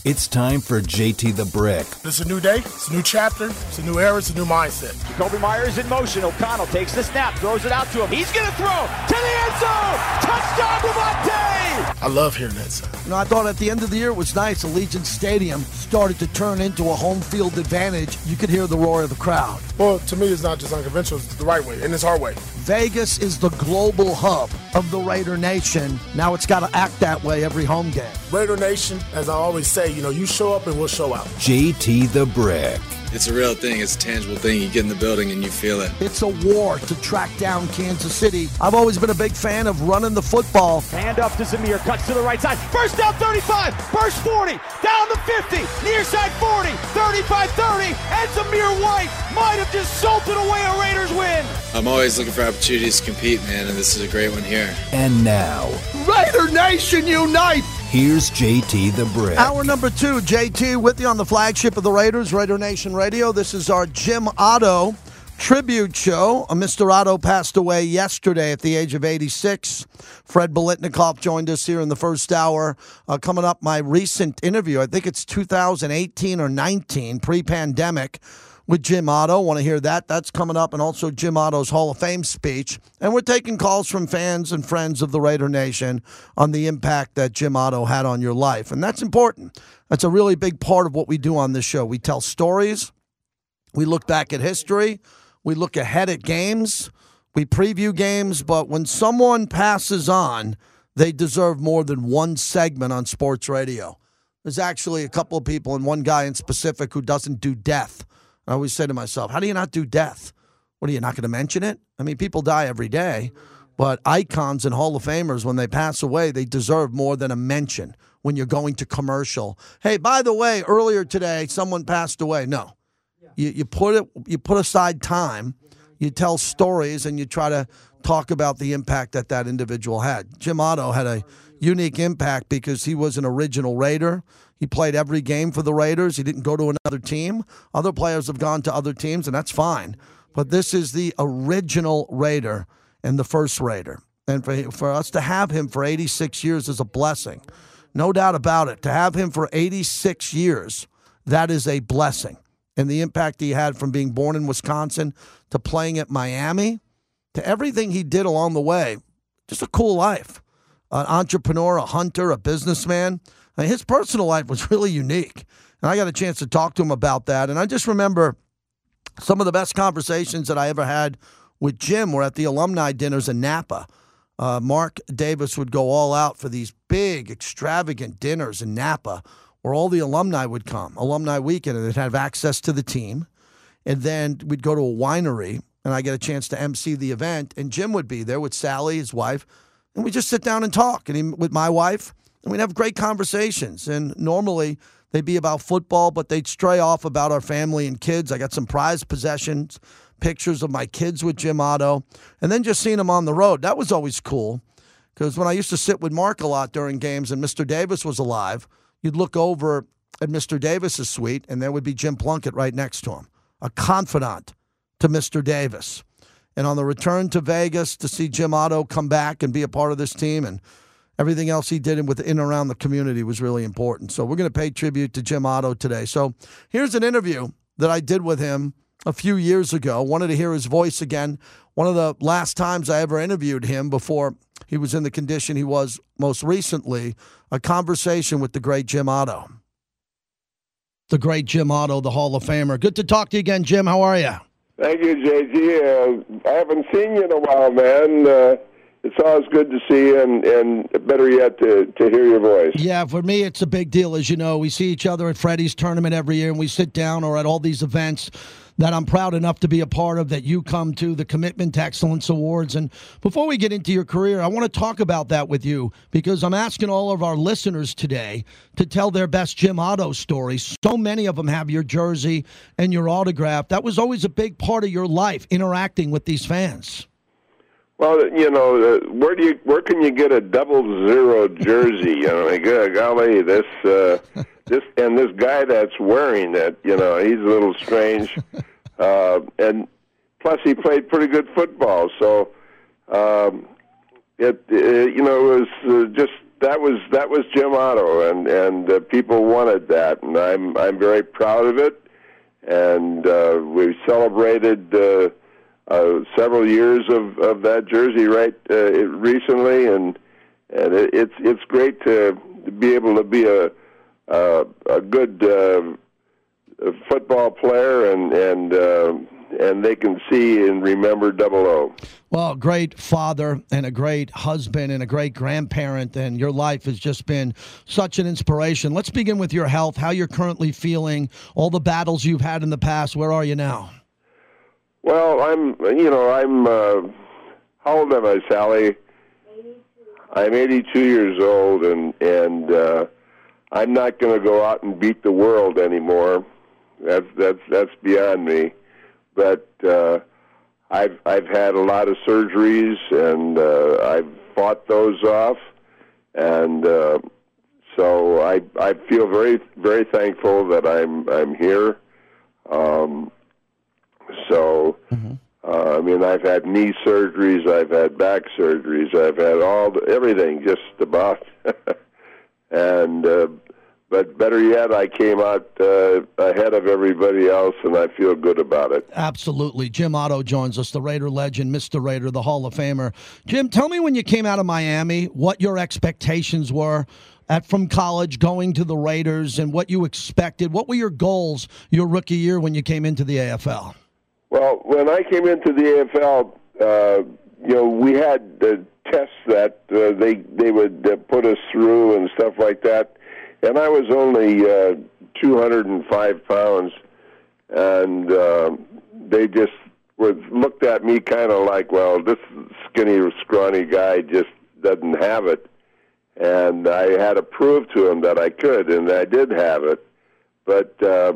It's time for JT the Brick. This is a new day. It's a new chapter. It's a new era. It's a new mindset. Jacoby Myers in motion. O'Connell takes the snap, throws it out to him. He's going to throw to the end zone. Touchdown, Davante! I love hearing that sound. I thought at the end of the year it was nice. Allegiant Stadium started to turn into a home field advantage. You could hear the roar of the crowd. Well, to me, it's not just unconventional. It's the right way, and it's our way. Vegas is the global hub of the Raider Nation. Now it's got to act that way every home game. Raider Nation, as I always say, you show up and we'll show out. JT the Brick. It's a real thing. It's a tangible thing. You get in the building and you feel it. It's a war to track down Kansas City. I've always been a big fan of running the football. Hand up to Zamir, cuts to the right side. First down 35, burst 40, down the 50, near side 40, 35-30, and Zamir White might have just salted away a Raiders win. I'm always looking for opportunities to compete, man, and this is a great one here. And now, Raider Nation unite! Here's JT the Brick. Hour number 2, JT with you on the flagship of the Raiders, Raider Nation Radio. This is our Jim Otto tribute show. Mr. Otto passed away yesterday at the age of 86. Fred Biletnikoff joined us here in the first hour. Coming up, my recent interview, I think it's 2018 or 19, pre-pandemic, with Jim Otto. Want to hear that? That's coming up, and also Jim Otto's Hall of Fame speech. And we're taking calls from fans and friends of the Raider Nation on the impact that Jim Otto had on your life. And that's important. That's a really big part of what we do on this show. We tell stories. We look back at history. We look ahead at games. We preview games. But when someone passes on, they deserve more than one segment on sports radio. There's actually a couple of people, and one guy in specific, who doesn't do death. I always say to myself, how do you not do death? What, are you not going to mention it? I mean, people die every day, but icons and Hall of Famers, when they pass away, they deserve more than a mention when you're going to commercial. Hey, by the way, earlier today, someone passed away. No. You put aside time, you tell stories, and you try to talk about the impact that individual had. Jim Otto had a unique impact because he was an original Raider. He played every game for the Raiders. He didn't go to another team. Other players have gone to other teams, and that's fine. But this is the original Raider and the first Raider. And for us to have him for 86 years is a blessing. No doubt about it. To have him for 86 years, that is a blessing. And the impact he had from being born in Wisconsin to playing at Miami to everything he did along the way, just a cool life. An entrepreneur, a hunter, a businessman. I mean, his personal life was really unique. And I got a chance to talk to him about that. And I just remember some of the best conversations that I ever had with Jim were at the alumni dinners in Napa. Mark Davis would go all out for these big, extravagant dinners in Napa where all the alumni would come, alumni weekend, and they'd have access to the team. And then we'd go to a winery, and I get a chance to MC the event, and Jim would be there with Sally, his wife, and we'd just sit down and talk, and with my wife, and we'd have great conversations. And normally they'd be about football, but they'd stray off about our family and kids. I got some prized possessions, pictures of my kids with Jim Otto, and then just seeing him on the road. That was always cool, because when I used to sit with Mark a lot during games and Mr. Davis was alive, you'd look over at Mr. Davis's suite, and there would be Jim Plunkett right next to him, a confidant to Mr. Davis. And on the return to Vegas to see Jim Otto come back and be a part of this team, and everything else he did in and around the community was really important. So we're going to pay tribute to Jim Otto today. So here's an interview that I did with him a few years ago. Wanted to hear his voice again. One of the last times I ever interviewed him before he was in the condition he was most recently, a conversation with the great Jim Otto. The great Jim Otto, the Hall of Famer. Good to talk to you again, Jim. How are you? Thank you, JT. I haven't seen you in a while, man. It's always good to see you, and better yet, to hear your voice. Yeah, for me, it's a big deal. As you know, we see each other at Freddie's tournament every year, and we sit down or at all these events that I'm proud enough to be a part of, that you come to, the Commitment to Excellence Awards. And before we get into your career, I want to talk about that with you, because I'm asking all of our listeners today to tell their best Jim Otto story. So many of them have your jersey and your autograph. That was always a big part of your life, interacting with these fans. Well, you know, where can you get a 00 jersey? You know, golly, this guy that's wearing it, you know, he's a little strange, and plus he played pretty good football. So it was just that was Jim Otto, and people wanted that, and I'm very proud of it. And we celebrated several years of that jersey recently, and it's great to be able to be a good football player, and they can see and remember 00. Well, great father and a great husband and a great grandparent, and your life has just been such an inspiration. Let's begin with your health, how you're currently feeling, all the battles you've had in the past. Where are you now? Well, I'm how old am I, Sally? 82. I'm 82 years old, and I'm not going to go out and beat the world anymore. That's beyond me. But I've had a lot of surgeries, and I've fought those off, and so I feel very, very thankful that I'm here. I mean, I've had knee surgeries, I've had back surgeries, I've had everything, just about. And but better yet, I came out ahead of everybody else, and I feel good about it. Absolutely. Jim Otto joins us, the Raider legend, Mr. Raider, the Hall of Famer. Jim, tell me when you came out of Miami, what your expectations were from college going to the Raiders and what you expected. What were your goals your rookie year when you came into the AFL? Well, when I came into the AFL, we had tests that they would put us through and stuff like that. And I was only 205 pounds, and they just looked at me kind of like, well, this skinny, scrawny guy just doesn't have it. And I had to prove to him that I could, and I did have it. But,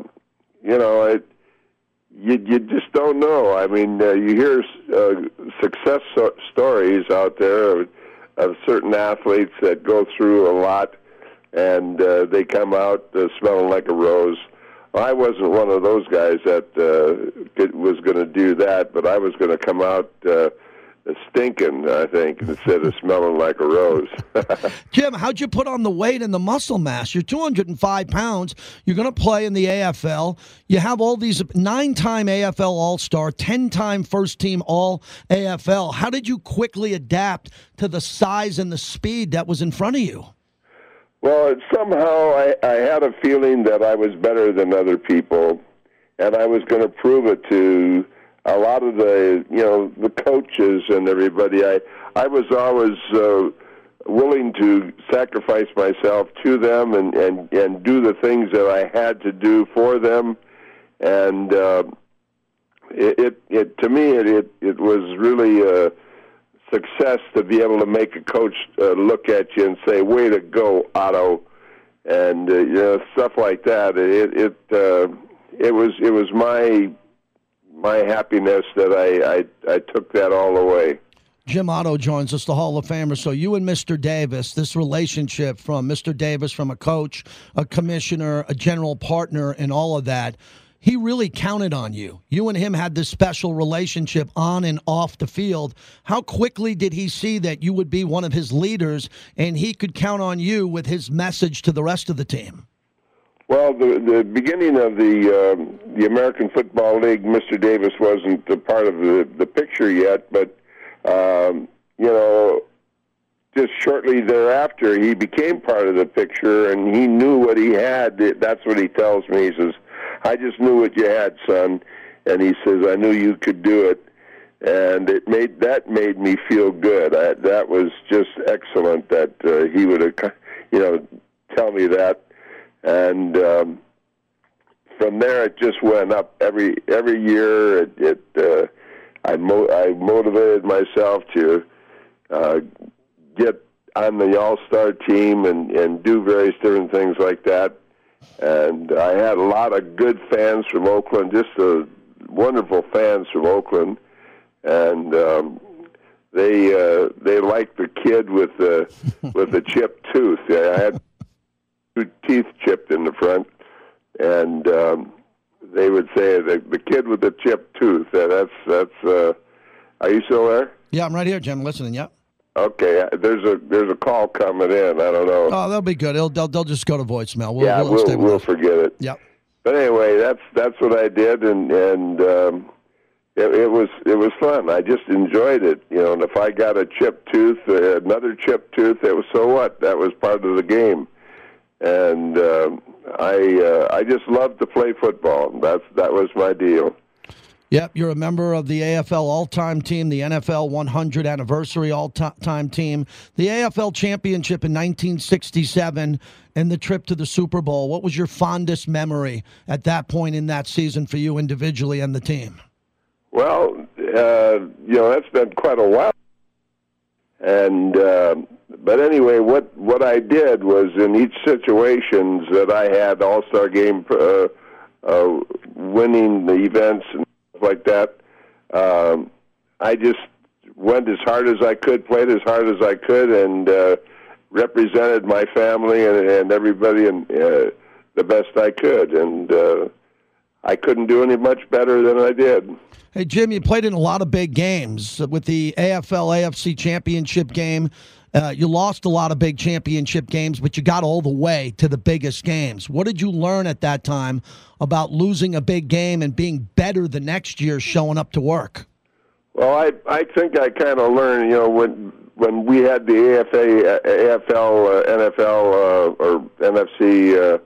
you just don't know. I mean, you hear success stories out there of certain athletes that go through a lot, and they come out smelling like a rose. I wasn't one of those guys that was going to do that, but I was going to come out stinking, I think, instead of smelling like a rose. Jim, how'd you put on the weight and the muscle mass? You're 205 pounds. You're going to play in the AFL. You have all these 9-time AFL All-Star, 10-time first-team All-AFL. How did you quickly adapt to the size and the speed that was in front of you? Well, somehow I had a feeling that I was better than other people, and I was going to prove it to a lot of the coaches and everybody. I was always willing to sacrifice myself to them and do the things that I had to do for them, and it to me it was really a success to be able to make a coach look at you and say, "Way to go, Otto," and stuff like that. It was my happiness that I took that all away. Jim Otto joins us, the Hall of Famer. So you and Mr. Davis, this relationship from Mr. Davis, from a coach, a commissioner, a general partner, and all of that, he really counted on you. You and him had this special relationship on and off the field. How quickly did he see that you would be one of his leaders and he could count on you with his message to the rest of the team? Well, the beginning of the American Football League, Mr. Davis wasn't a part of the picture yet, but just shortly thereafter, he became part of the picture, and he knew what he had. That's what he tells me. He says, "I just knew what you had, son," and he says, "I knew you could do it," and that made me feel good. That was just excellent that he would tell me that. And from there, it just went up every year. I motivated myself to get on the All-Star team and do various different things like that. And I had a lot of good fans from Oakland, just wonderful fans from Oakland, and they liked the kid with the chipped tooth. I had 2 teeth chipped in the front, and they would say the kid with the chipped tooth. That's. Are you still there? Yeah, I'm right here, Jim. Listening. Yep. Okay, there's a call coming in. I don't know. Oh, they'll be good. They'll just go to voicemail. We'll forget it. Yep. But anyway, that's what I did, and it was fun. I just enjoyed it, And if I got a chipped tooth, another chipped tooth, it was so what? That was part of the game, and I just loved to play football. That was my deal. Yep, you're a member of the AFL All-Time Team, the NFL 100 Anniversary All-Time Team, the AFL Championship in 1967, and the trip to the Super Bowl. What was your fondest memory at that point in that season for you individually and the team? Well, that's been quite a while. And but anyway, what I did was in each situation that I had All-Star game winning the events and like that, I just went as hard as I could, played as hard as I could, and represented my family and everybody in the best I could. And I couldn't do any much better than I did. Hey, Jim, you played in a lot of big games. With the AFL-AFC championship game, you lost a lot of big championship games, but you got all the way to the biggest games. What did you learn at that time about losing a big game and being better the next year showing up to work? Well, I think I kind of learned, when we had the AFL, NFL, or NFC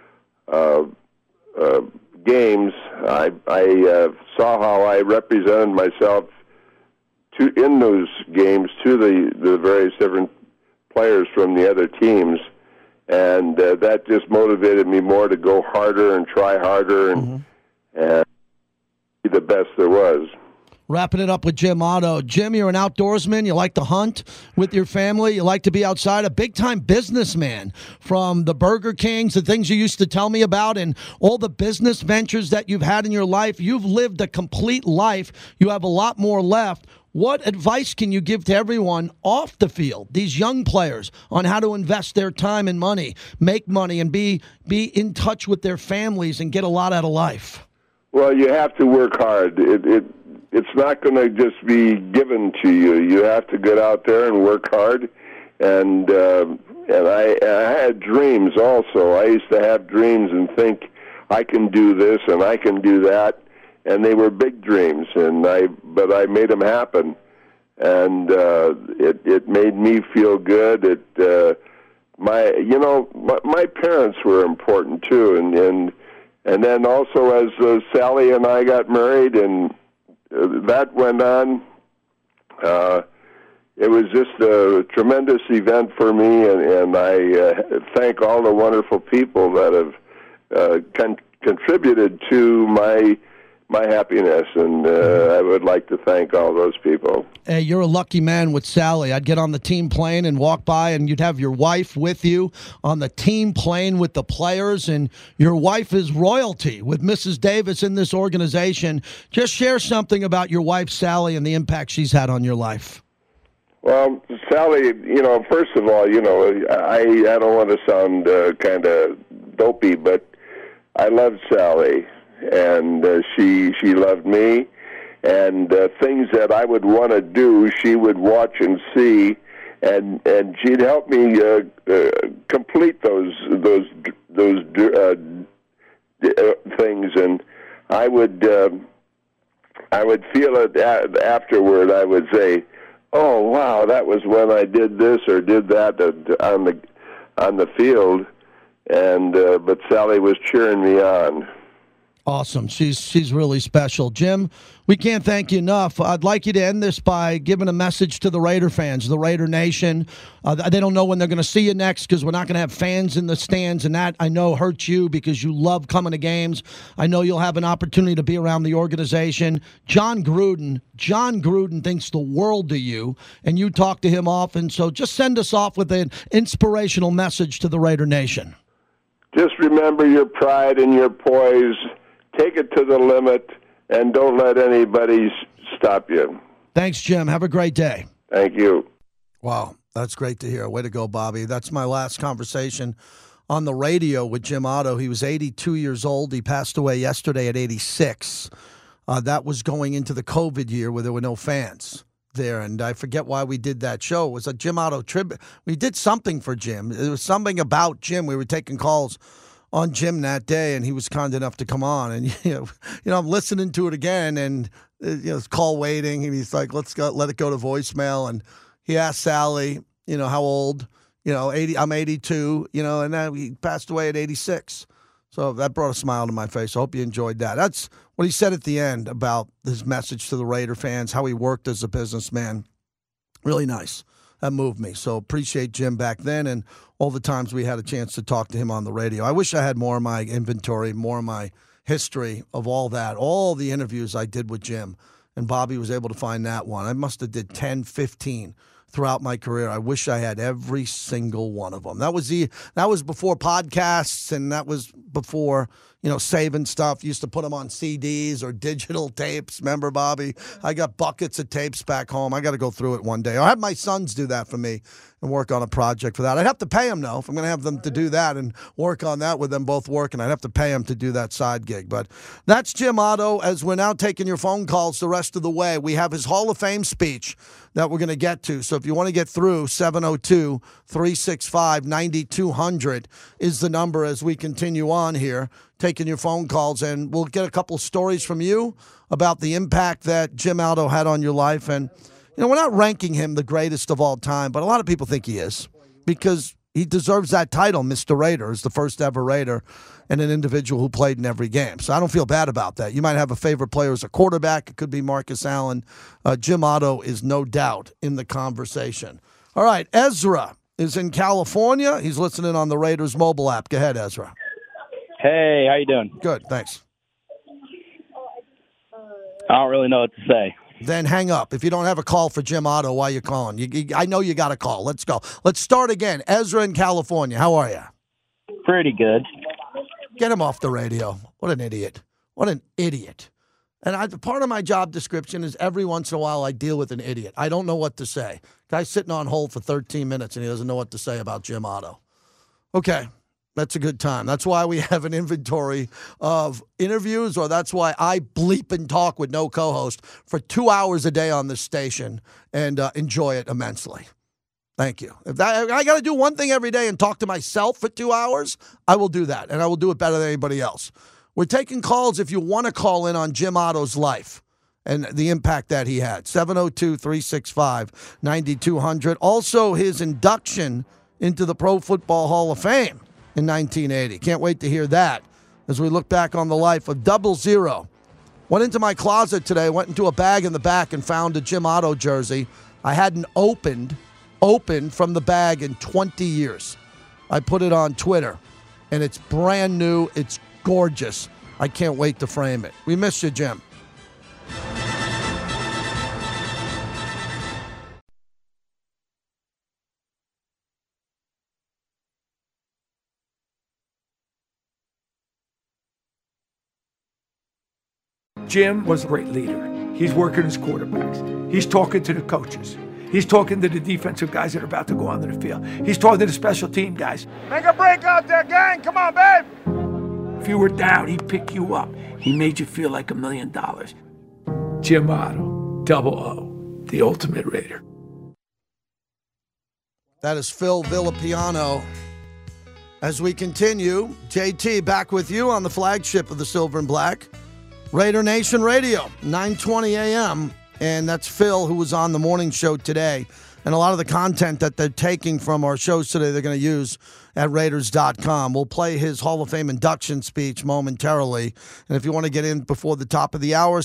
games, I saw how I represented myself in those games to the various different players from the other teams, and that just motivated me more to go harder and try harder and be the best there was. Wrapping it up with Jim Otto. Jim, you're an outdoorsman. You like to hunt with your family. You like to be outside. A big-time businessman, from the Burger Kings, the things you used to tell me about, and all the business ventures that you've had in your life. You've lived a complete life. You have a lot more left. What advice can you give to everyone off the field, these young players, on how to invest their time and money, make money, and be in touch with their families and get a lot out of life? Well, you have to work hard. It's not going to just be given to you. You have to get out there and work hard. And I had dreams also. I used to have dreams and think, I can do this and I can do that. And they were big dreams, but I made them happen. And it made me feel good. My parents were important too. And then also as Sally and I got married and that went on, it was just a tremendous event for me, and I thank all the wonderful people that have contributed to my happiness, and I would like to thank all those people. Hey, you're a lucky man with Sally. I'd get on the team plane and walk by, and you'd have your wife with you on the team plane with the players, and your wife is royalty with Mrs. Davis in this organization. Just share something about your wife, Sally, and the impact she's had on your life. Well, Sally, first of all, I don't want to sound kind of dopey, but I love Sally. And she loved me, and things that I would want to do, she would watch and see, and she'd help me complete those things, and I would feel it afterward. I would say, "Oh wow, that was when I did this or did that on the field," and but Sally was cheering me on. Awesome. She's really special. Jim, we can't thank you enough. I'd like you to end this by giving a message to the Raider fans, the Raider Nation. They don't know when they're going to see you next because we're not going to have fans in the stands, and that, I know, hurts you because you love coming to games. I know you'll have an opportunity to be around the organization. John Gruden thinks the world of you, and you talk to him often, so just send us off with an inspirational message to the Raider Nation. Just remember your pride and your poise. Take it to the limit, and don't let anybody stop you. Thanks, Jim. Have a great day. Thank you. Wow, that's great to hear. Way to go, Bobby. That's my last conversation on the radio with Jim Otto. He was 82 years old. He passed away yesterday at 86. That was going into the COVID year where there were no fans. there, and I forget why we did that show. It was a Jim Otto tribute. We did something for Jim. It was something about Jim. We were taking calls on Jim that day, and he was kind enough to come on. And I'm listening to it again, and it's call waiting, and he's like, "Let's go, let it go to voicemail." And he asked Sally, how old? 80. I'm 82. And then he passed away at 86. So that brought a smile to my face. I hope you enjoyed that. That's what he said at the end about his message to the Raider fans, how he worked as a businessman. Really nice. That moved me. So appreciate Jim back then and all the times we had a chance to talk to him on the radio. I wish I had more of my inventory, more of my history of all that, all the interviews I did with Jim. And Bobby was able to find that one. I must have did 10, 15 throughout my career. I wish I had every single one of them. That was before podcasts, and that was before, saving stuff. Used to put them on CDs or digital tapes. Remember, Bobby? I got buckets of tapes back home. I got to go through it one day. I'll have my sons do that for me and work on a project for that. I'd have to pay them, though. If I'm going to have them to do that and work on that with them both working, I'd have to pay them to do that side gig. But that's Jim Otto. As we're now taking your phone calls the rest of the way, we have his Hall of Fame speech that we're going to get to. So if you want to get through, 702-365-9200 is the number as we continue on here, taking your phone calls. And we'll get a couple stories from you about the impact that Jim Otto had on your life. And, we're not ranking him the greatest of all time, but a lot of people think he is because he deserves that title. Mr. Raider is the first ever Raider and an individual who played in every game. So I don't feel bad about that. You might have a favorite player as a quarterback. It could be Marcus Allen. Jim Otto is no doubt in the conversation. All right, Ezra is in California. He's listening on the Raiders mobile app. Go ahead, Ezra. Hey, how you doing? Good, thanks. I don't really know what to say. Then hang up. If you don't have a call for Jim Otto, why you calling? I know you got a call. Let's go. Let's start again. Ezra in California. How are you? Pretty good. Get him off the radio. What an idiot. What an idiot. And part of my job description is every once in a while I deal with an idiot. I don't know what to say. Guy's sitting on hold for 13 minutes and he doesn't know what to say about Jim Otto. Okay. That's a good time. That's why we have an inventory of interviews, or that's why I bleep and talk with no co-host for 2 hours a day on this station and enjoy it immensely. Thank you. If I got to do one thing every day and talk to myself for 2 hours, I will do that, and I will do it better than anybody else. We're taking calls if you want to call in on Jim Otto's life and the impact that he had. 702-365-9200. Also, his induction into the Pro Football Hall of Fame in 1980. Can't wait to hear that as we look back on the life of 00. Went into my closet today, went into a bag in the back and found a Jim Otto jersey. I hadn't opened from the bag in 20 years. I put it on Twitter, and it's brand new. It's gorgeous. I can't wait to frame it. We miss you, Jim. Jim was a great leader. He's working his quarterbacks. He's talking to the coaches. He's talking to the defensive guys that are about to go onto the field. He's talking to the special team guys. Make a break out there, gang. Come on, babe. If you were down, he'd pick you up. He made you feel like $1 million. Jim Otto, 00, the ultimate Raider. That is Phil Villapiano. As we continue, JT back with you on the flagship of the Silver and Black, Raider Nation Radio, 9:20 a.m., and that's Phil, who was on the morning show today. And a lot of the content that they're taking from our shows today, they're going to use at Raiders.com. We'll play his Hall of Fame induction speech momentarily. And if you want to get in before the top of the hour,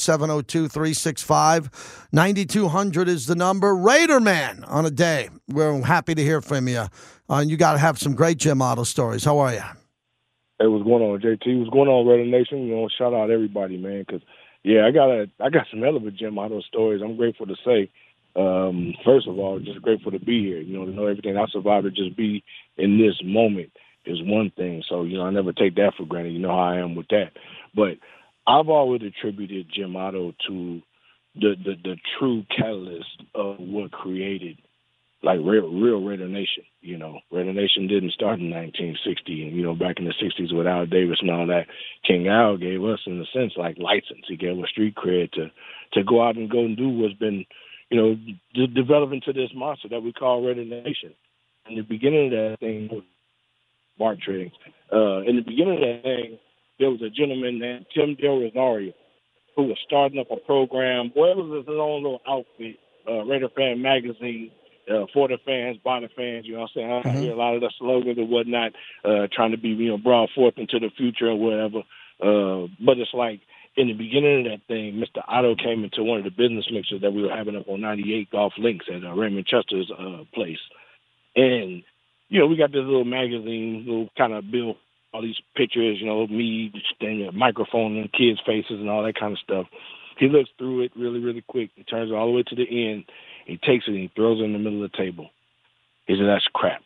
702-365-9200 is the number. Raider Man on a day. We're happy to hear from you. And you got to have some great Jim Otto stories. How are you? Hey, what's going on, JT? What's going on, Raider Nation? Shout out everybody, man, because, yeah, I got some hell of a Jim Otto stories. I'm grateful to say, first of all, just grateful to be here. To know everything I survived, to just be in this moment is one thing. So, I never take that for granted. You know how I am with that. But I've always attributed Jim Otto to the true catalyst of what created, real Raider Nation. Raider Nation didn't start in 1960, and, back in the 60s with Al Davis and all that. King Al gave us, in a sense, license. He gave us street cred to go out and do what's been, develop into this monster that we call Raider Nation. In the beginning of that thing, Mark trading. In the beginning of that thing, there was a gentleman named Tim Del Rosario who was starting up a program. Well, it was his own little outfit, Raider Fan Magazine, for the fans, by the fans. You know what I'm saying? I hear a lot of the slogans and whatnot, trying to be, brought forth into the future or whatever. But it's like, in the beginning of that thing, Mr. Otto came into one of the business mixers that we were having up on 98 Golf Links at Raymond Chester's place. And, we got this little magazine, little kind of bill, all these pictures, me standing at a microphone and kids' faces and all that kind of stuff. He looks through it really, really quick. He turns it all the way to the end. He takes it and he throws it in the middle of the table. He said, "That's crap."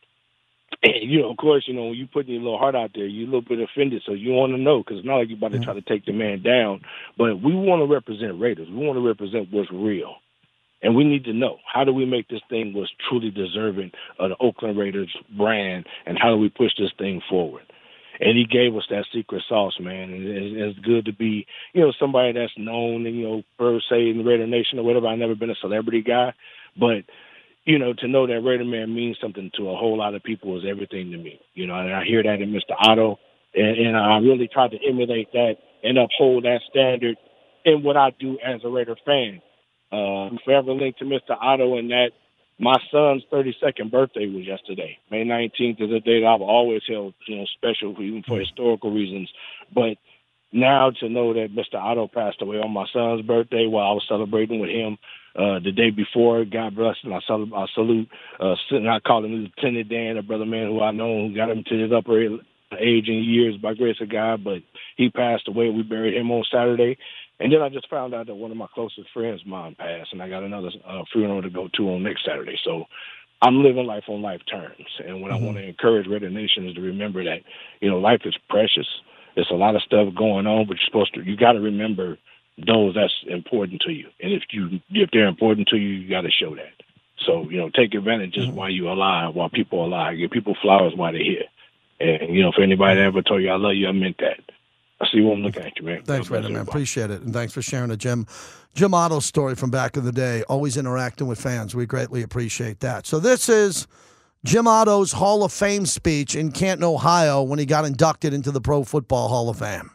And, of course, when you put your little heart out there, you're a little bit offended, so you want to know, because it's not like you're about to try to take the man down. But we want to represent Raiders. We want to represent what's real. And we need to know, how do we make this thing what's truly deserving of the Oakland Raiders brand, and how do we push this thing forward? And he gave us that secret sauce, man. And it's good to be, somebody that's known, and, per se in the Raider Nation or whatever. I've never been a celebrity guy, but to know that Raider Man means something to a whole lot of people is everything to me. And I hear that in Mr. Otto, and I really try to emulate that and uphold that standard in what I do as a Raider fan. I'm forever linked to Mr. Otto, and that my son's 32nd birthday was yesterday. May 19th is a day that I've always held, special, even for historical reasons. But now to know that Mr. Otto passed away on my son's birthday while I was celebrating with him the day before, God bless him. I salute, I call him Lieutenant Dan, a brother man who I know, who got him to his upper age and years by grace of God, but he passed away. We buried him on Saturday. And then I just found out that one of my closest friends' mom passed, and I got another funeral to go to on next Saturday. So I'm living life on life terms. And what I want to encourage Raider Nation is to remember that, life is precious. There's a lot of stuff going on, but you got to remember those that's important to you. And if they're important to you, you got to show that. So, take advantage just while you're alive, while people are alive. Give people flowers while they're here. And, for anybody that ever told you I love you, I meant that. I see what I'm looking at you, man. Thanks, Raider man. Appreciate it. And thanks for sharing a Jim Otto story from back in the day, always interacting with fans. We greatly appreciate that. So this is Jim Otto's Hall of Fame speech in Canton, Ohio, when he got inducted into the Pro Football Hall of Fame.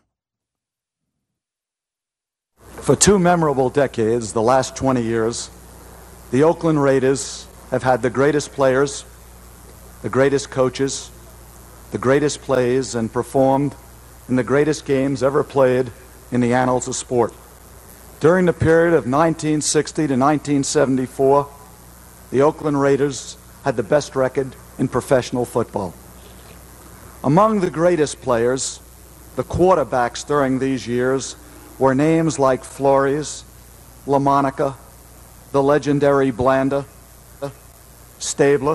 For 2 memorable decades, the last 20 years, the Oakland Raiders have had the greatest players, the greatest coaches, the greatest plays, and performed in the greatest games ever played in the annals of sport. During the period of 1960 to 1974, the Oakland Raiders had the best record in professional football. Among the greatest players, the quarterbacks during these years were names like Flores, LaMonica, the legendary Blanda, Stabler,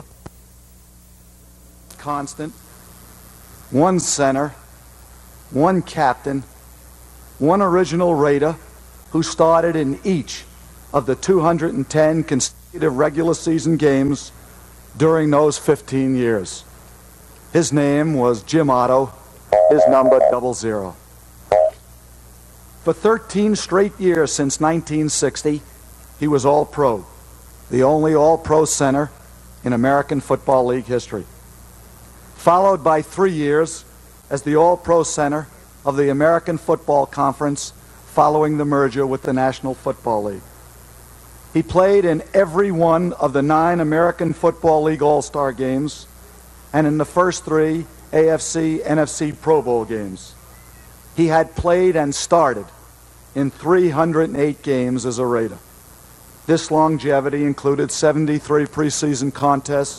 Constant, one center, one captain, one original Raider who started in each of the 210 consecutive regular season games during those 15 years. His name was Jim Otto, his number 00. For 13 straight years since 1960, he was All-Pro, the only All-Pro center in American Football League history. Followed by 3 years as the All-Pro center of the American Football Conference following the merger with the National Football League. He played in every one of the 9 American Football League All-Star games and in the first 3 AFC, NFC Pro Bowl games. He had played and started in 308 games as a Raider. This longevity included 73 preseason contests,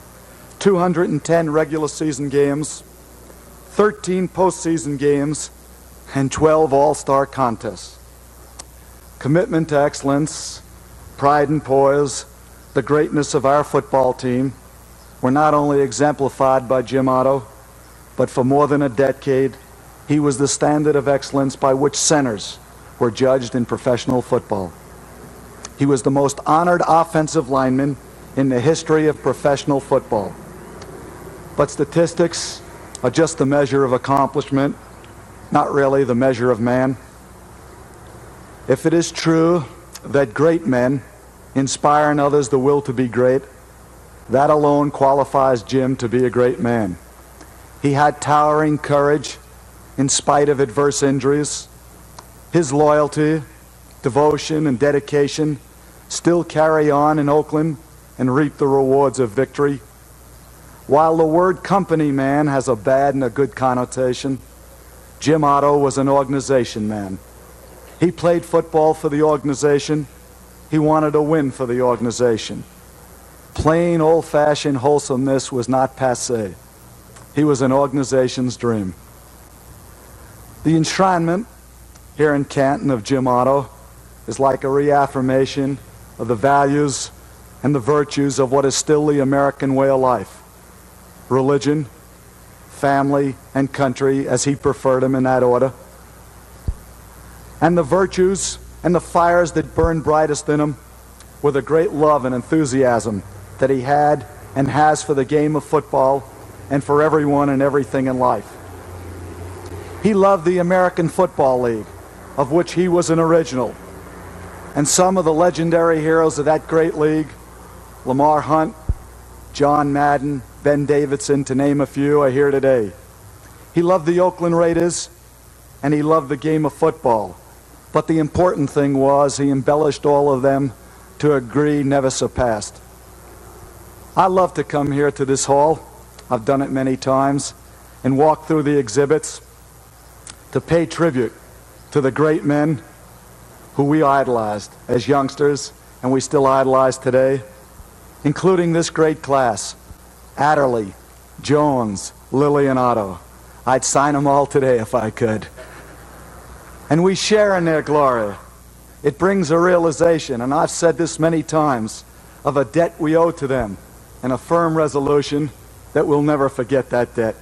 210 regular season games, 13 postseason games, and 12 all-star contests. Commitment to excellence, pride and poise, the greatness of our football team were not only exemplified by Jim Otto, but for more than a decade, he was the standard of excellence by which centers were judged in professional football. He was the most honored offensive lineman in the history of professional football. But statistics are just the measure of accomplishment, not really the measure of man. If it is true that great men inspiring others the will to be great, that alone qualifies Jim to be a great man. He had towering courage in spite of adverse injuries. His loyalty, devotion, and dedication still carry on in Oakland and reap the rewards of victory. While the word company man has a bad and a good connotation, Jim Otto was an organization man. He played football for the organization. He wanted to win for the organization. Plain, old-fashioned wholesomeness was not passé. He was an organization's dream. The enshrinement here in Canton of Jim Otto is like a reaffirmation of the values and the virtues of what is still the American way of life. Religion, family, and country, as he preferred them in that order. And the virtues and the fires that burned brightest in him were the great love and enthusiasm that he had and has for the game of football and for everyone and everything in life. He loved the American Football League, of which he was an original. And some of the legendary heroes of that great league, Lamar Hunt, John Madden, Ben Davidson, to name a few, are here today. He loved the Oakland Raiders, and he loved the game of football. But the important thing was he embellished all of them to a degree never surpassed. I love to come here to this hall, I've done it many times, and walk through the exhibits to pay tribute to the great men who we idolized as youngsters and we still idolize today, including this great class, Adderley, Jones, Lilly, and Otto. I'd sign them all today if I could. And we share in their glory. It brings a realization, and I've said this many times, of a debt we owe to them and a firm resolution that we'll never forget that debt.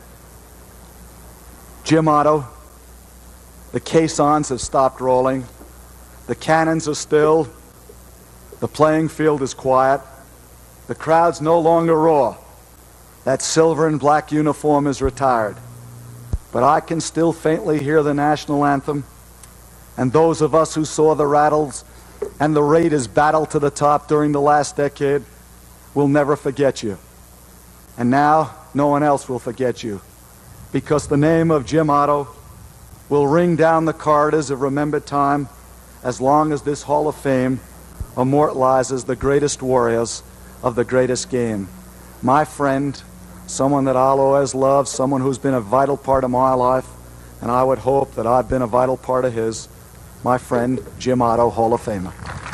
Jim Otto, the caissons have stopped rolling. The cannons are still. The playing field is quiet. The crowds no longer roar. That silver and black uniform is retired. But I can still faintly hear the national anthem. And those of us who saw the Rattles and the Raiders battle to the top during the last decade will never forget you. And now, no one else will forget you, because the name of Jim Otto will ring down the corridors of remembered time as long as this Hall of Fame immortalizes the greatest warriors of the greatest game. My friend, someone that I'll always love, someone who's been a vital part of my life, and I would hope that I've been a vital part of his, my friend Jim Otto, Hall of Famer.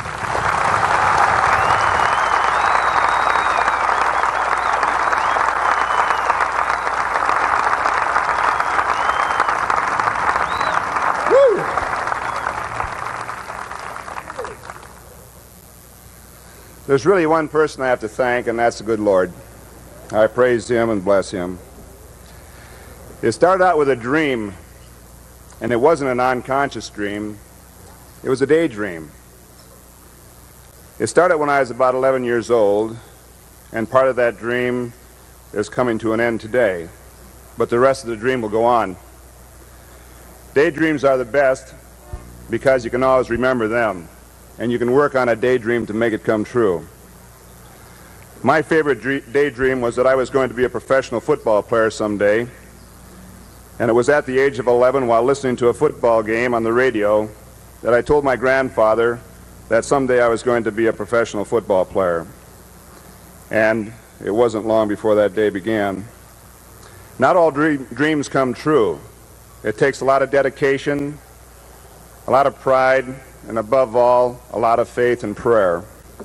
There's really one person I have to thank, and that's the good Lord. I praise him and bless him. It started out with a dream, and it wasn't an unconscious dream. It was a daydream. It started when I was about 11 years old, and part of that dream is coming to an end today. But the rest of the dream will go on. Daydreams are the best because you can always remember them, and you can work on a daydream to make it come true. My favorite daydream was that I was going to be a professional football player someday, and it was at the age of 11, while listening to a football game on the radio, that I told my grandfather that someday I was going to be a professional football player. And it wasn't long before that day began. Not all dreams come true. It takes a lot of dedication, a lot of pride, and above all, a lot of faith and prayer.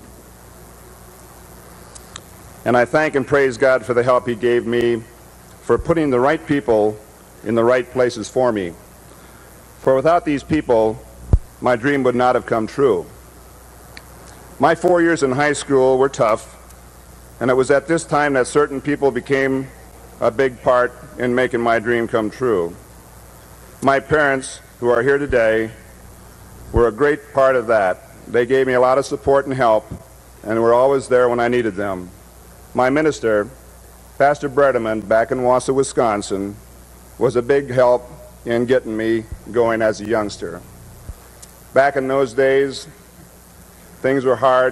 And I thank and praise God for the help he gave me, for putting the right people in the right places for me. For without these people, my dream would not have come true. My 4 years in high school were tough, and it was at this time that certain people became a big part in making my dream come true. My parents, who are here today, were a great part of that. They gave me a lot of support and help, and were always there when I needed them. My minister, Pastor Bredeman, back in Wausau, Wisconsin, was a big help in getting me going as a youngster. Back in those days, things were hard,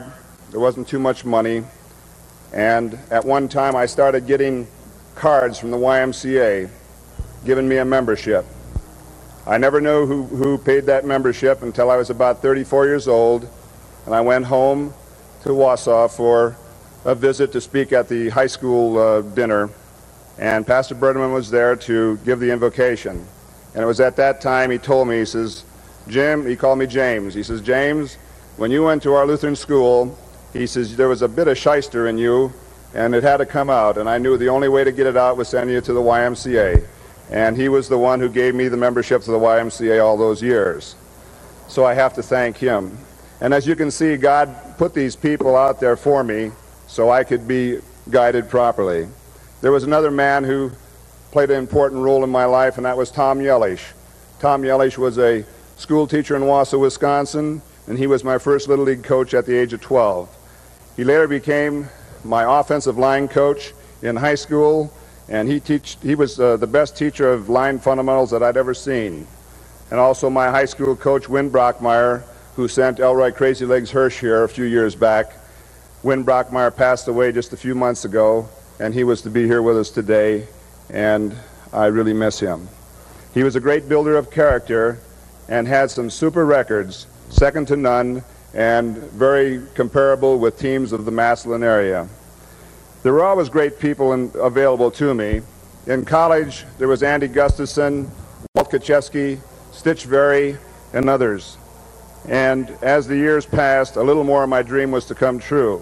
There wasn't too much money. And at one time, I started getting cards from the YMCA giving me a membership. I never knew who paid that membership until I was about 34 years old, and I went home to Wausau for a visit to speak at the high school dinner, and Pastor Berneman was there to give the invocation. And it was at that time he told me, he says, Jim, he called me James, he says, James, when you went to our Lutheran school, he says, there was a bit of shyster in you, and it had to come out, and I knew the only way to get it out was sending you to the YMCA. And he was the one who gave me the membership to the YMCA all those years. So I have to thank him. And as you can see, God put these people out there for me so I could be guided properly. There was another man who played an important role in my life, and that was Tom Yellish. Tom Yellish was a school teacher in Wausau, Wisconsin, and he was my first Little League coach at the age of 12. He later became my offensive line coach in high school, and he was the best teacher of line fundamentals that I'd ever seen. And also my high school coach, Win Brockmeyer, who sent Elroy Crazy Legs Hirsch here a few years back. Win Brockmeyer passed away just a few months ago, and he was to be here with us today, and I really miss him. He was a great builder of character and had some super records, second to none, and very comparable with teams of the Massillon area. There were always great people available to me. In college, there was Andy Gustafson, Walt Kaczewski, Stitch Very, and others. And as the years passed, a little more of my dream was to come true.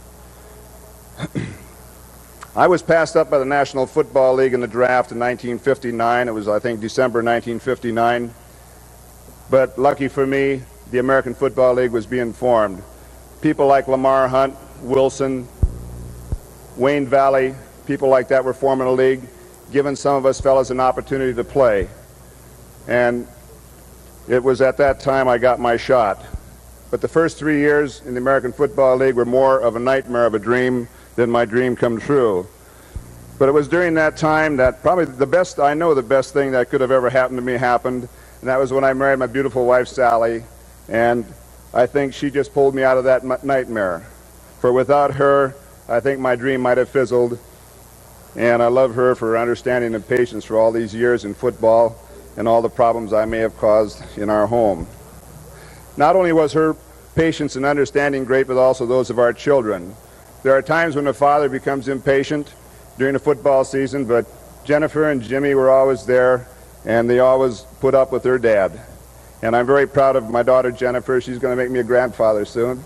I was passed up by the National Football League in the draft in 1959. It was, I think, December 1959. But lucky for me, the American Football League was being formed. People like Lamar Hunt, Wilson, Wayne Valley, people like that were forming a league, giving some of us fellas an opportunity to play. And it was at that time I got my shot. But the first 3 years in the American Football League were more of a nightmare of a dream than my dream come true. But it was during that time that probably the best thing that could have ever happened to me happened, and that was when I married my beautiful wife, Sally. And I think she just pulled me out of that nightmare. For without her, I think my dream might have fizzled. And I love her for her understanding and patience for all these years in football and all the problems I may have caused in our home. Not only was her patience and understanding great, but also those of our children. There are times when a father becomes impatient during the football season, but Jennifer and Jimmy were always there, and they always put up with their dad. And I'm very proud of my daughter Jennifer. She's going to make me a grandfather soon.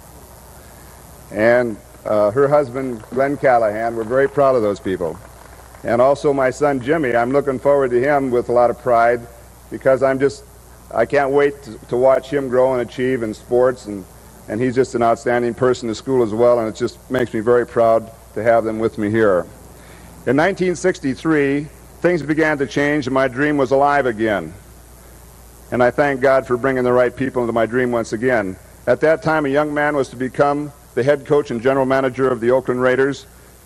And her husband, Glenn Callahan, we're very proud of those people. And also my son Jimmy, I'm looking forward to him with a lot of pride, because I can't wait to watch him grow and achieve in sports, and he's just an outstanding person in school as well, and it just makes me very proud to have them with me here. In 1963, things began to change, and my dream was alive again. And I thank God for bringing the right people into my dream once again. At that time, a young man was to become the head coach and general manager of the Oakland Raiders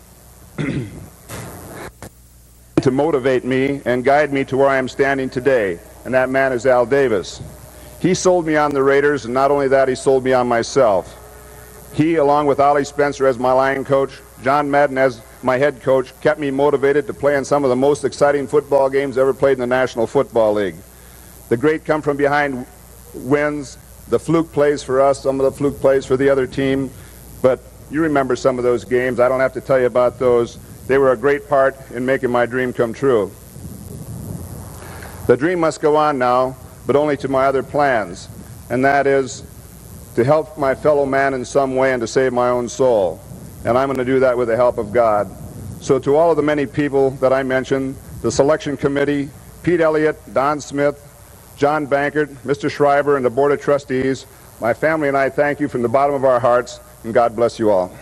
to motivate me and guide me to where I am standing today, and that man is Al Davis. He sold me on the Raiders, and not only that, he sold me on myself. He, along with Ollie Spencer as my line coach, John Madden as my head coach, kept me motivated to play in some of the most exciting football games ever played in the National Football League. The great come-from-behind wins, the fluke plays for us, some of the fluke plays for the other team, but you remember some of those games. I don't have to tell you about those. They were a great part in making my dream come true. The dream must go on now, but only to my other plans, and that is to help my fellow man in some way and to save my own soul. And I'm going to do that with the help of God. So to all of the many people that I mentioned, the selection committee, Pete Elliott, Don Smith, John Bankert, Mr. Schreiber, and the Board of Trustees, my family and I thank you from the bottom of our hearts, and God bless you all.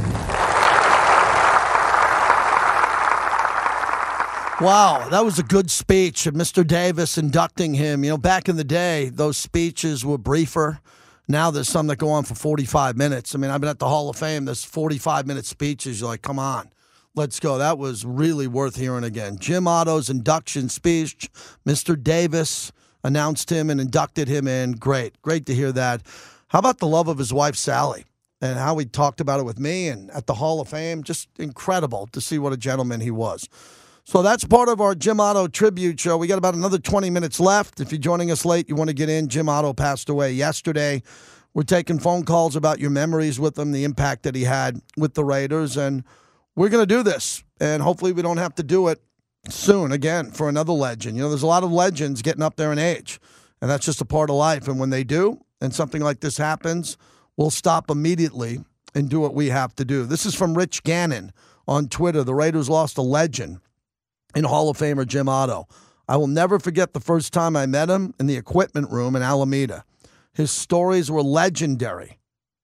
Wow, that was a good speech of Mr. Davis inducting him. You know, back in the day, those speeches were briefer. Now there's some that go on for 45 minutes. I mean, I've been at the Hall of Fame. There's 45-minute speeches. You're like, come on, let's go. That was really worth hearing again. Jim Otto's induction speech. Mr. Davis announced him and inducted him in. Great to hear that. How about the love of his wife, Sally? and how he talked about it with me and at the Hall of Fame. Just incredible to see what a gentleman he was. So that's part of our Jim Otto tribute show. We got about another 20 minutes left. If you're joining us late, you want to get in. Jim Otto passed away yesterday. We're taking phone calls about your memories with him, the impact that he had with the Raiders, and we're going to do this. And hopefully we don't have to do it soon again for another legend. You know, there's a lot of legends getting up there in age, and that's just a part of life. And when they do, and something like this happens, we'll stop immediately and do what we have to do. This is from Rich Gannon on Twitter. The Raiders lost a legend in Hall of Famer Jim Otto. I will never forget the first time I met him in the equipment room in Alameda. His stories were legendary.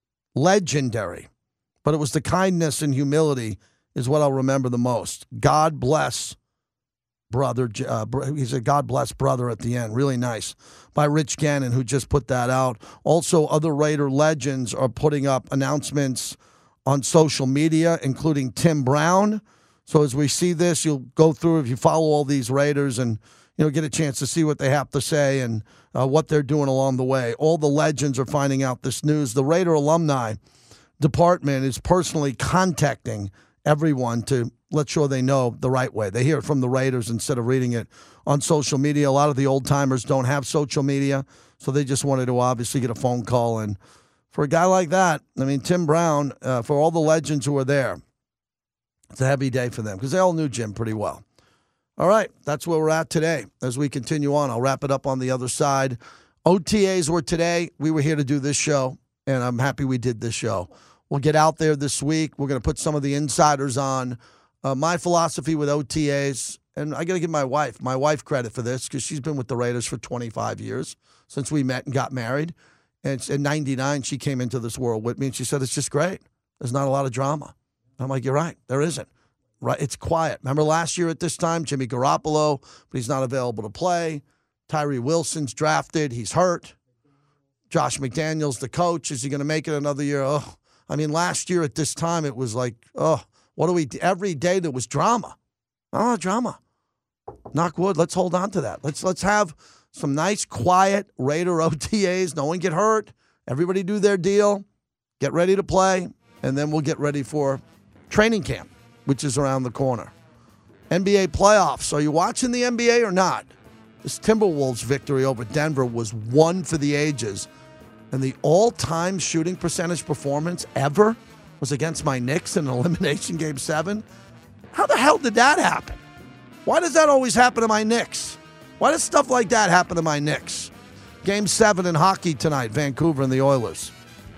Legendary. But it was the kindness and humility is what I'll remember the most. God bless brother. He said, God bless brother at the end. Really nice. By Rich Gannon, who just put that out. Also, other Raider legends are putting up announcements on social media, including Tim Brown. So as we see this, you'll go through, if you follow all these Raiders, and get a chance to see what they have to say and what they're doing along the way. All the legends are finding out this news. The Raider alumni department is personally contacting everyone to let sure they know the right way. They hear it from the Raiders instead of reading it on social media. A lot of the old-timers don't have social media, so they just wanted to obviously get a phone call. And for a guy like that, I mean, Tim Brown, for all the legends who are there, it's a heavy day for them because they all knew Jim pretty well. All right, that's where we're at today. As we continue on, I'll wrap it up on the other side. OTAs were today. We were here to do this show, and I'm happy we did this show. We'll get out there this week. We're going to put some of the insiders on. My philosophy with OTAs, and I got to give my wife credit for this because she's been with the Raiders for 25 years since we met and got married. And in 99, she came into this world with me, and she said, it's just great. There's not a lot of drama. I'm like, you're right. There isn't. Right? It's quiet. Remember last year at this time, Jimmy Garoppolo, but he's not available to play. Tyree Wilson's drafted. He's hurt. Josh McDaniels, the coach. Is he going to make it another year? Oh, I mean, last year at this time, it was like, oh, what do we do? Every day there was drama. Oh, drama. Knock wood. Let's hold on to that. Let's have some nice, quiet Raider OTAs. No one get hurt. Everybody do their deal. Get ready to play. And then we'll get ready for training camp, which is around the corner. NBA playoffs. Are you watching the NBA or not? This Timberwolves victory over Denver was one for the ages. And the all-time shooting percentage performance ever was against my Knicks in an elimination game 7. How the hell did that happen? Why does that always happen to my Knicks? Why does stuff like that happen to my Knicks? Game 7 in hockey tonight, Vancouver and the Oilers.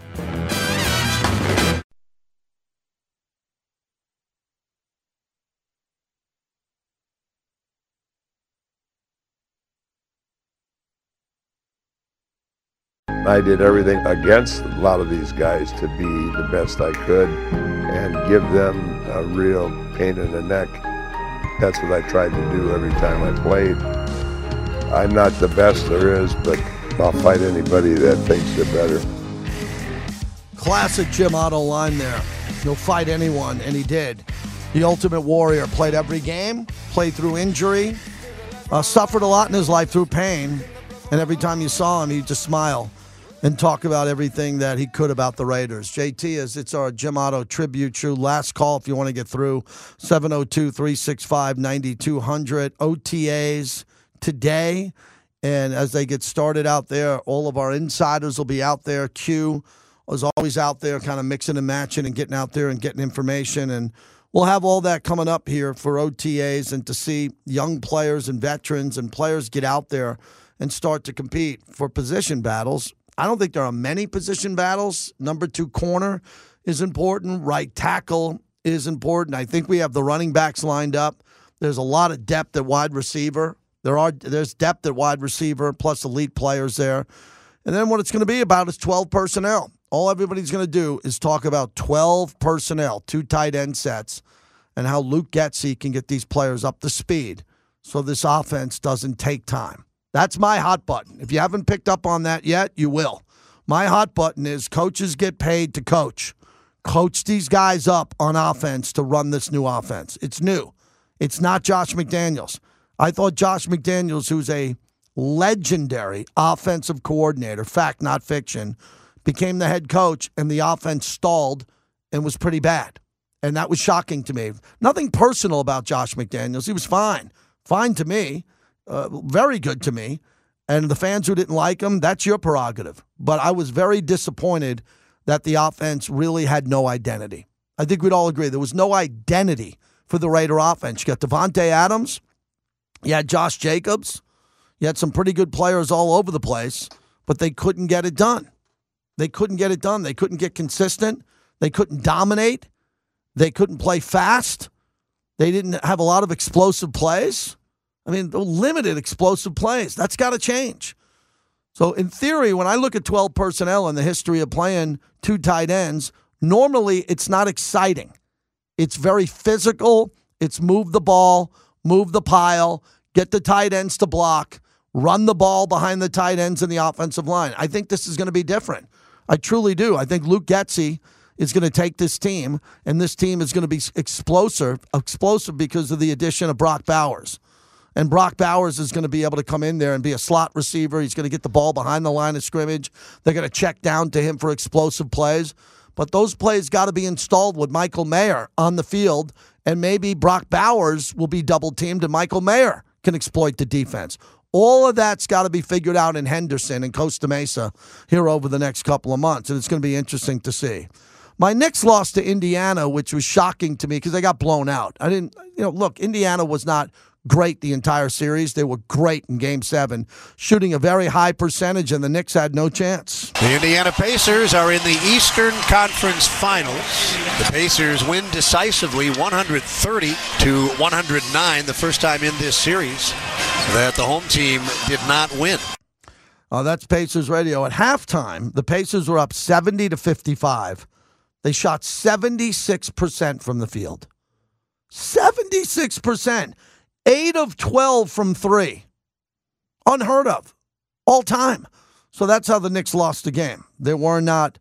I did everything against a lot of these guys to be the best I could and give them a real pain in the neck. That's what I tried to do every time I played. I'm not the best there is, but I'll fight anybody that thinks they're better. Classic Jim Otto line there. He'll fight anyone, and he did. The Ultimate Warrior played every game, played through injury, suffered a lot in his life through pain, and every time you saw him, he'd just smile and talk about everything that he could about the Raiders. JT, it's our Jim Otto tribute show. Last call if you want to get through, 702-365-9200. OTAs today, and as they get started out there, all of our insiders will be out there. Q is always out there kind of mixing and matching and getting out there and getting information, and we'll have all that coming up here for OTAs and to see young players and veterans and players get out there and start to compete for position battles. I don't think there are many position battles. Number 2 corner is important. Right tackle is important. I think we have the running backs lined up. There's a lot of depth at wide receiver. There's depth at wide receiver, plus elite players there. And then what it's going to be about is 12 personnel. All everybody's going to do is talk about 12 personnel, 2 tight end sets, and how Luke Getsy can get these players up to speed so this offense doesn't take time. That's my hot button. If you haven't picked up on that yet, you will. My hot button is coaches get paid to coach. Coach these guys up on offense to run this new offense. It's new. It's not Josh McDaniels. I thought Josh McDaniels, who's a legendary offensive coordinator, fact, not fiction, became the head coach, and the offense stalled and was pretty bad. And that was shocking to me. Nothing personal about Josh McDaniels. He was fine. Fine to me. Very good to me. And the fans who didn't like him, that's your prerogative. But I was very disappointed that the offense really had no identity. I think we'd all agree there was no identity for the Raider offense. You got Devontae Adams. You had Josh Jacobs. You had some pretty good players all over the place, but they couldn't get it done. They couldn't get it done. They couldn't get consistent. They couldn't dominate. They couldn't play fast. They didn't have a lot of explosive plays. I mean, limited explosive plays. That's got to change. So in theory, when I look at 12 personnel in the history of playing two tight ends, normally it's not exciting. It's very physical. It's move the ball, move the pile, get the tight ends to block, run the ball behind the tight ends in the offensive line. I think this is going to be different. I truly do. I think Luke Getsy is going to take this team, and this team is going to be explosive because of the addition of Brock Bowers. And Brock Bowers is going to be able to come in there and be a slot receiver. He's going to get the ball behind the line of scrimmage. They're going to check down to him for explosive plays. But those plays got to be installed with Michael Mayer on the field, and maybe Brock Bowers will be double-teamed and Michael Mayer can exploit the defense. All of that's got to be figured out in Henderson and Costa Mesa here over the next couple of months, and it's going to be interesting to see. My Knicks lost to Indiana, which was shocking to me because they got blown out. Look, Indiana was not great the entire series. They were great in Game 7, shooting a very high percentage, and the Knicks had no chance. The Indiana Pacers are in the Eastern Conference Finals. The Pacers win decisively 130-109, the first time in this series that the home team did not win. That's Pacers radio. At halftime, the Pacers were up 70-55. They shot 76% from the field. 76%. 8 of 12 from 3. Unheard of. All time. So that's how the Knicks lost the game. They weren't a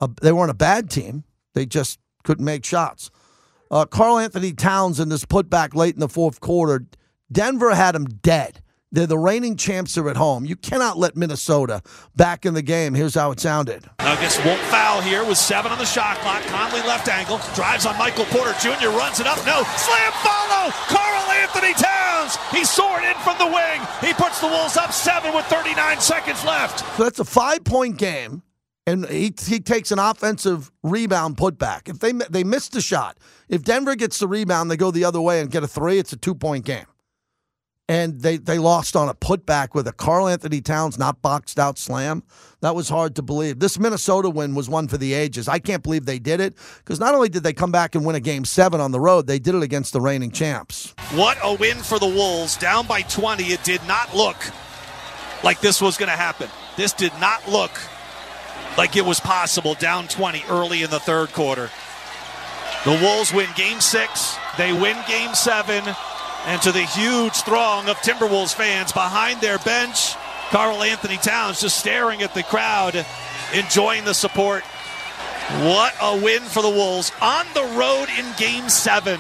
bad team. They just couldn't make shots. Karl Anthony Towns in this putback late in the fourth quarter. Denver had him dead. They're the reigning champs are at home. You cannot let Minnesota back in the game. Here's how it sounded. Nuggets won't foul here with 7 on the shot clock. Conley left angle. Drives on Michael Porter Jr. Runs it up. No. Slam follow. Karl Anthony Towns. He soared in from the wing. He puts the Wolves up 7 with 39 seconds left. So that's a 5-point game. And he takes an offensive rebound putback. If they miss the shot, if Denver gets the rebound, they go the other way and get a 3, it's a 2-point game. And they lost on a putback with a Karl Anthony Towns not boxed out slam. That was hard to believe. This Minnesota win was one for the ages. I can't believe they did it because not only did they come back and win a Game 7 on the road, they did it against the reigning champs. What a win for the Wolves. Down by 20. It did not look like this was going to happen. This did not look like it was possible. Down 20 early in the third quarter. The Wolves win Game 6. They win Game 7. And to the huge throng of Timberwolves fans behind their bench, Karl Anthony Towns just staring at the crowd, enjoying the support. What a win for the Wolves on the road in Game 7.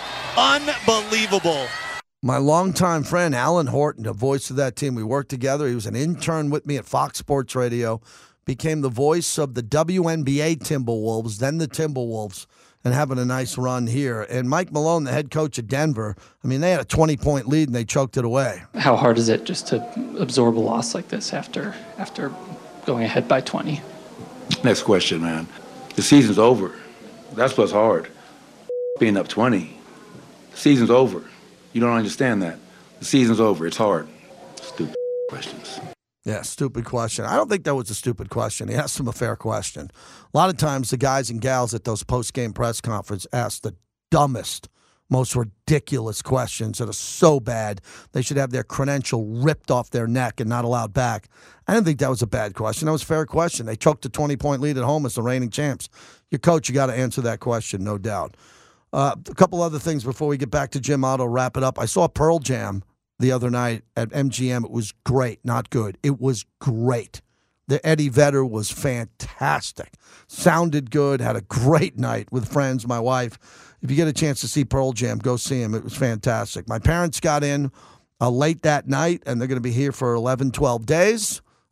Unbelievable. My longtime friend, Alan Horton, the voice of that team, we worked together. He was an intern with me at Fox Sports Radio, became the voice of the WNBA Timberwolves, then the Timberwolves, and having a nice run here. And Mike Malone, the head coach of Denver, I mean, they had a 20-point lead and they choked it away. How hard is it just to absorb a loss like this after going ahead by 20? Next question, man. The season's over. That's what's hard. Being up 20. The season's over. You don't understand that. The season's over. It's hard. Stupid questions. Yeah, stupid question. I don't think that was a stupid question. He asked him a fair question. A lot of times the guys and gals at those post-game press conferences ask the dumbest, most ridiculous questions that are so bad they should have their credential ripped off their neck and not allowed back. I didn't think that was a bad question. That was a fair question. They choked a 20-point lead at home as the reigning champs. Your coach, you got to answer that question, no doubt. A couple other things before we get back to Jim Otto, wrap it up. I saw Pearl Jam the other night at MGM. It was great, not good. It was great. The Eddie Vedder was fantastic. Sounded good, had a great night with friends, my wife. If you get a chance to see Pearl Jam, go see him. It was fantastic. My parents got in late that night, and they're going to be here for 11, 12 days.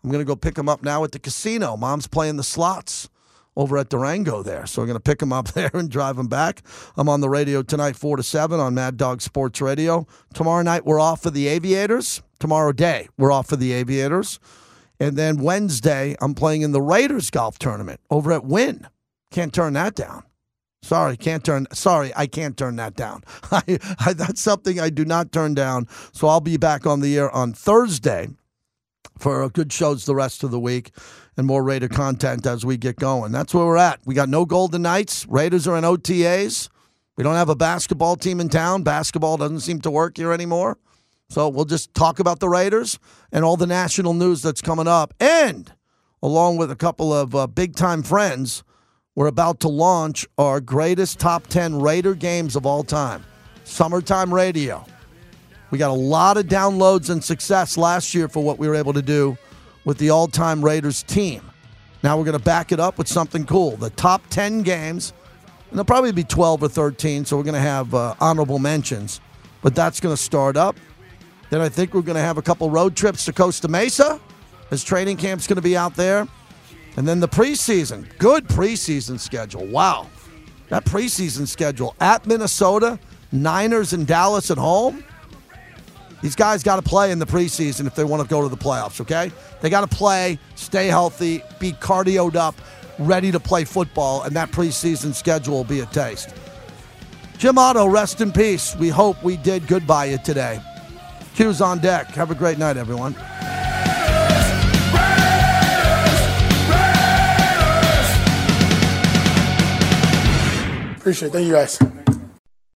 I'm going to go pick him up now at the casino. Mom's playing the slots over at Durango there. So we're going to pick him up there and drive him back. I'm on the radio tonight 4 to 7 on Mad Dog Sports Radio. Tomorrow night we're off for the Aviators. Tomorrow day we're off for the Aviators. And then Wednesday I'm playing in the Raiders golf tournament over at Wynn. Can't turn that down. I can't turn that down. That's something I do not turn down. So I'll be back on the air on Thursday for good shows the rest of the week and more Raider content as we get going. That's where we're at. We got no Golden Knights. Raiders are in OTAs. We don't have a basketball team in town. Basketball doesn't seem to work here anymore. So we'll just talk about the Raiders and all the national news that's coming up. And along with a couple of big-time friends, we're about to launch our greatest top 10 Raider games of all time. Summertime Radio. We got a lot of downloads and success last year for what we were able to do with the all-time Raiders team. Now we're going to back it up with something cool. The top 10 games, and there'll probably be 12 or 13, so we're going to have honorable mentions. But that's going to start up. Then I think we're going to have a couple road trips to Costa Mesa, as training camp's going to be out there. And then the preseason, good preseason schedule. Wow. That preseason schedule at Minnesota, Niners and Dallas at home. These guys got to play in the preseason if they want to go to the playoffs, okay? They got to play, stay healthy, be cardioed up, ready to play football, and that preseason schedule will be a taste. Jim Otto, rest in peace. We hope we did good by you today. Q's on deck. Have a great night, everyone. Appreciate it. Thank you, guys.